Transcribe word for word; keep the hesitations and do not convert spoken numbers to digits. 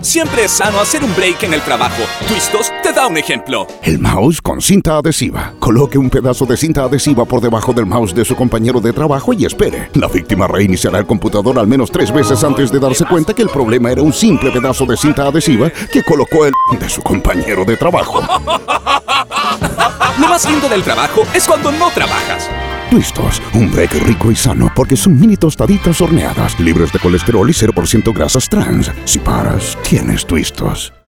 Siempre es sano hacer un break en el trabajo. Twistos te da un ejemplo. El mouse con cinta adhesiva. Coloque un pedazo de cinta adhesiva por debajo del mouse de su compañero de trabajo y espere. La víctima reiniciará el computador al menos tres veces antes de darse cuenta que el problema era un simple pedazo de cinta adhesiva que colocó el de su compañero de trabajo. Lo más lindo del trabajo es cuando no trabajas. Twistos, un break rico y sano porque son mini tostaditas horneadas, libres de colesterol y cero por ciento grasas trans. Si paras, tienes Twistos.